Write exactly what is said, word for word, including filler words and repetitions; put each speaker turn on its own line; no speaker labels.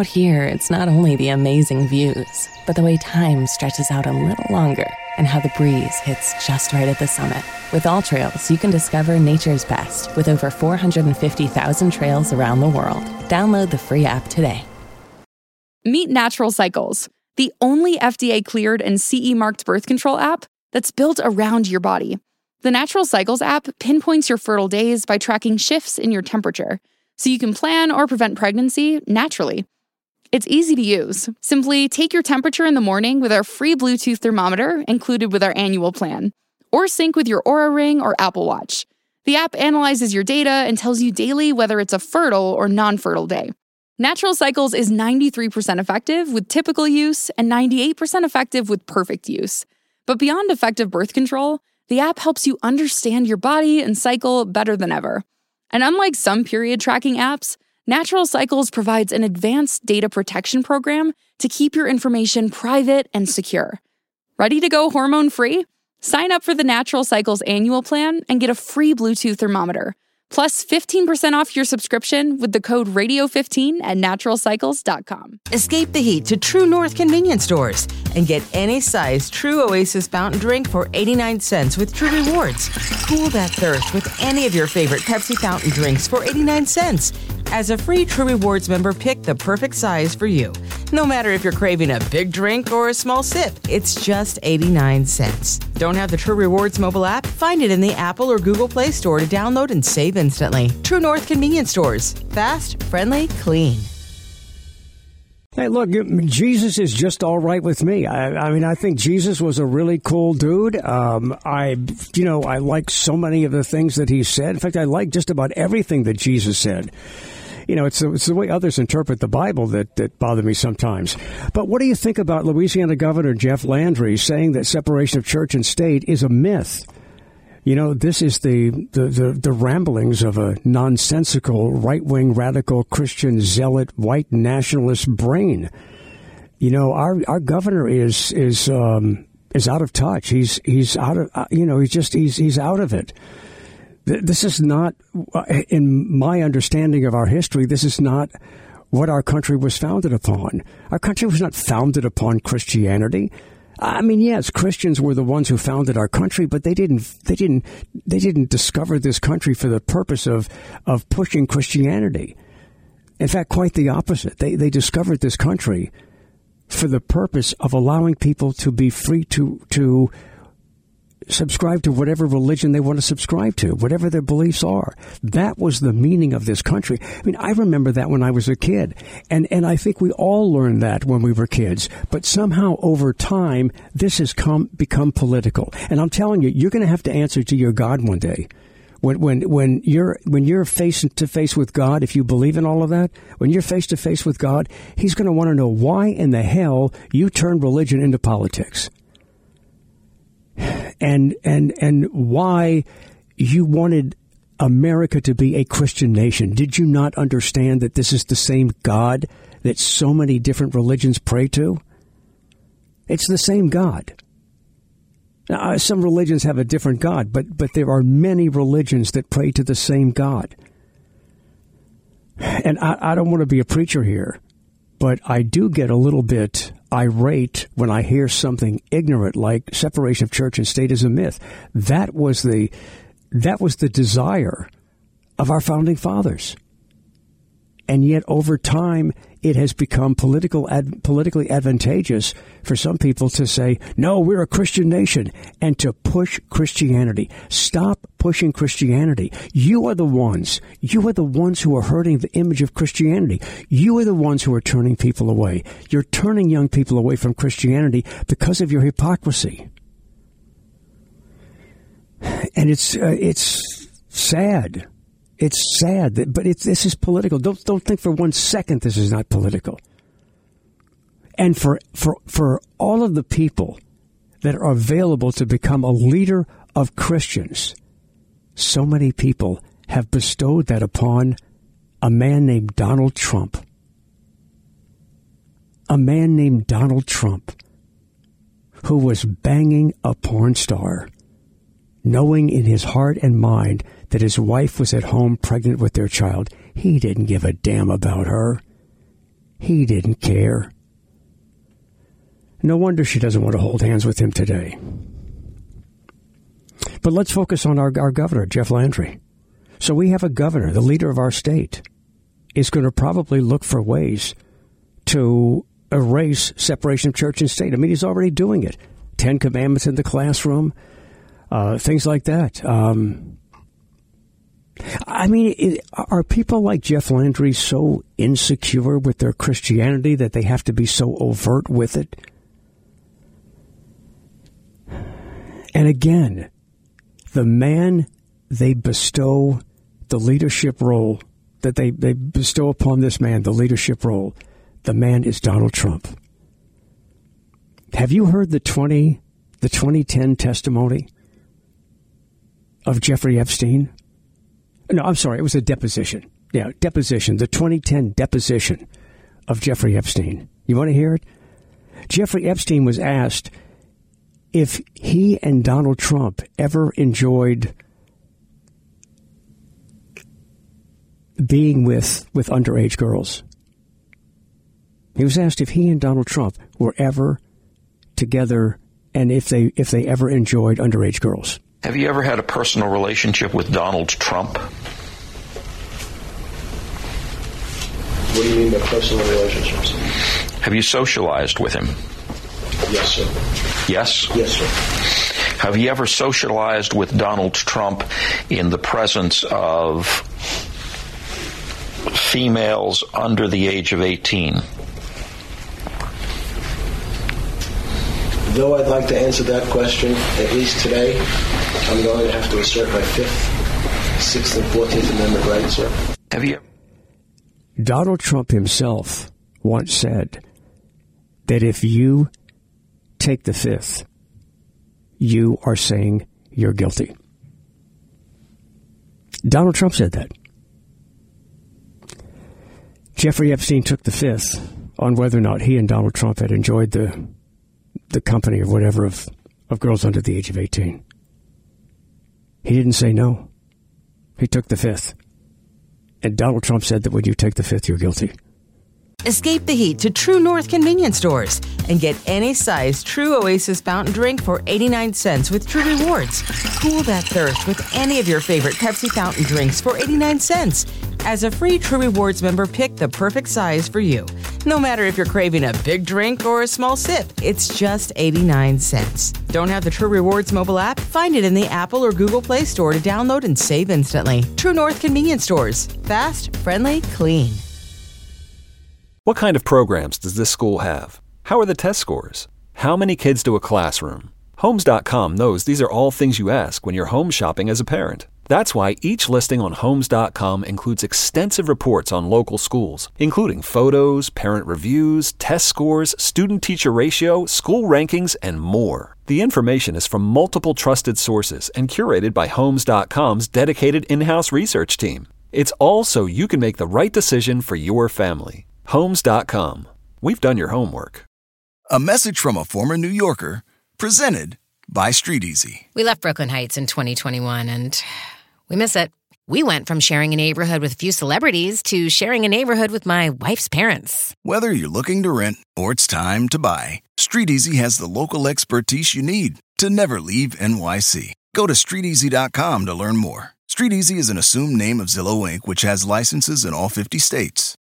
Out here, it's not only the amazing views, but the way time stretches out a little longer and how the breeze hits just right at the summit. With AllTrails, you can discover nature's best with over four hundred fifty thousand trails around the world. Download the free app today.
Meet Natural Cycles, the only F D A-cleared and C E-marked birth control app that's built around your body. The Natural Cycles app pinpoints your fertile days by tracking shifts in your temperature, so you can plan or prevent pregnancy naturally. It's easy to use. Simply take your temperature in the morning with our free Bluetooth thermometer included with our annual plan, or sync with your Oura Ring or Apple Watch. The app analyzes your data and tells you daily whether it's a fertile or non-fertile day. Natural Cycles is ninety-three percent effective with typical use and ninety-eight percent effective with perfect use. But beyond effective birth control, the app helps you understand your body and cycle better than ever. And unlike some period tracking apps, Natural Cycles provides an advanced data protection program to keep your information private and secure. Ready to go hormone-free? Sign up for the Natural Cycles annual plan and get a free Bluetooth thermometer, plus fifteen percent off your subscription with the code radio fifteen at natural cycles dot com.
Escape the heat to True North convenience stores and get any size True Oasis fountain drink for eighty-nine cents with True Rewards. Cool that thirst with any of your favorite Pepsi fountain drinks for eighty-nine cents. As a free True Rewards member, pick the perfect size for you. No matter if you're craving a big drink or a small sip, it's just eighty-nine cents. Don't have the True Rewards mobile app? Find it in the Apple or Google Play Store to download and save instantly. True North convenience stores. Fast, friendly, clean.
Hey, look, Jesus is just all right with me. I, I mean, I think Jesus was a really cool dude. Um, I, you know, I like so many of the things that he said. In fact, I like just about everything that Jesus said. You know, it's, it's the way others interpret the Bible that, that bother me sometimes. But what do you think about Louisiana Governor Jeff Landry saying that separation of church and state is a myth? You know, this is the, the, the, the ramblings of a nonsensical, right-wing, radical, Christian, zealot, white nationalist brain. You know, our our governor is is um, is out of touch. He's he's out of uh, you know he's just he's he's out of it. This is not, in my understanding of our history, this is not what our country was founded upon. Our country was not founded upon Christianity. I mean, yes, Christians were the ones who founded our country, but they didn't they didn't they didn't discover this country for the purpose of of pushing Christianity. In fact, quite the opposite. They they discovered this country for the purpose of allowing people to be free to to subscribe to whatever religion they want to subscribe to, whatever their beliefs are. That was the meaning of this country. I mean, I remember that when I was a kid. And, and I think we all learned that when we were kids. But somehow over time, this has come become political. And I'm telling you, you're going to have to answer to your God one day. When, when, when you're, when you're face to face with God, if you believe in all of that, when you're face to face with God, he's going to want to know why in the hell you turned religion into politics. And and and why you wanted America to be a Christian nation. Did you not understand that this is the same God that so many different religions pray to? It's the same God. Now, some religions have a different God, but, but there are many religions that pray to the same God. And I, I don't want to be a preacher here, but I do get a little bit irate when I hear something ignorant like separation of church and state is a myth. That was the that was the desire of our founding fathers. And yet over time, it has become political ad, politically advantageous for some people to say, no, we're a Christian nation, and to push Christianity. Stop pushing Christianity. You are the ones. You are the ones who are hurting the image of Christianity. You are the ones who are turning people away. You're turning young people away from Christianity because of your hypocrisy. And it's uh, it's sad. It's sad, that, but it's, this is political. Don't don't think for one second this is not political. And for, for for all of the people that are available to become a leader of Christians, so many people have bestowed that upon a man named Donald Trump. A man named Donald Trump, who was banging a porn star, knowing in his heart and mind that his wife was at home pregnant with their child. He didn't give a damn about her. He didn't care. No wonder she doesn't want to hold hands with him today. But let's focus on our, our governor, Jeff Landry. So we have a governor, the leader of our state, is going to probably look for ways to erase separation of church and state. I mean, he's already doing it. Ten Commandments in the classroom, uh, things like that. Um, I mean, it, are people like Jeff Landry so insecure with their Christianity that they have to be so overt with it? And again, the man they bestow the leadership role, that they, they bestow upon this man, the leadership role, the man is Donald Trump. Have you heard the twenty the twenty ten testimony of Jeffrey Epstein? No, I'm sorry, it was a deposition. Yeah, deposition, the twenty ten deposition of Jeffrey Epstein. You want to hear it? Jeffrey Epstein was asked if he and Donald Trump ever enjoyed being with, with underage girls. He was asked if he and Donald Trump were ever together and if they if they ever enjoyed underage girls.
Have you ever had a personal relationship with Donald Trump?
What do you mean by personal relationships?
Have you socialized with him?
Yes, sir.
Yes?
Yes, sir.
Have you ever socialized with Donald Trump in the presence of females under the age of eighteen?
Though I'd like to answer that question, at least today, I'm going to have to assert my Fifth, Sixth, and Fourteenth Amendment rights, sir.
Have you?
Donald Trump himself once said that if you take the Fifth, you are saying you're guilty. Donald Trump said that. Jeffrey Epstein took the Fifth on whether or not he and Donald Trump had enjoyed the the company or whatever of, of girls under the age of eighteen. He didn't say no. He took the Fifth. And Donald Trump said that when you take the Fifth, you're guilty.
Escape the heat to True North convenience stores and get any size True Oasis fountain drink for eighty-nine cents with True Rewards. Cool that thirst with any of your favorite Pepsi fountain drinks for eighty-nine cents. As a free True Rewards member, pick the perfect size for you. No matter if you're craving a big drink or a small sip, it's just eighty-nine cents. Don't have the True Rewards mobile app? Find it in the Apple or Google Play Store to download and save instantly. True North convenience stores. Fast, friendly, clean.
What kind of programs does this school have? How are the test scores? How many kids do a classroom? Homes dot com knows these are all things you ask when you're home shopping as a parent. That's why each listing on Homes dot com includes extensive reports on local schools, including photos, parent reviews, test scores, student-teacher ratio, school rankings, and more. The information is from multiple trusted sources and curated by Homes dot com's dedicated in-house research team. It's all so you can make the right decision for your family. Homes dot com. We've done your homework.
A message from a former New Yorker, presented by Street Easy.
We left Brooklyn Heights in twenty twenty-one, and we miss it. We went from sharing a neighborhood with a few celebrities to sharing a neighborhood with my wife's parents.
Whether you're looking to rent or it's time to buy, Street Easy has the local expertise you need to never leave N Y C. Go to street easy dot com to learn more. Street Easy is an assumed name of Zillow Incorporated, which has licenses in all fifty states.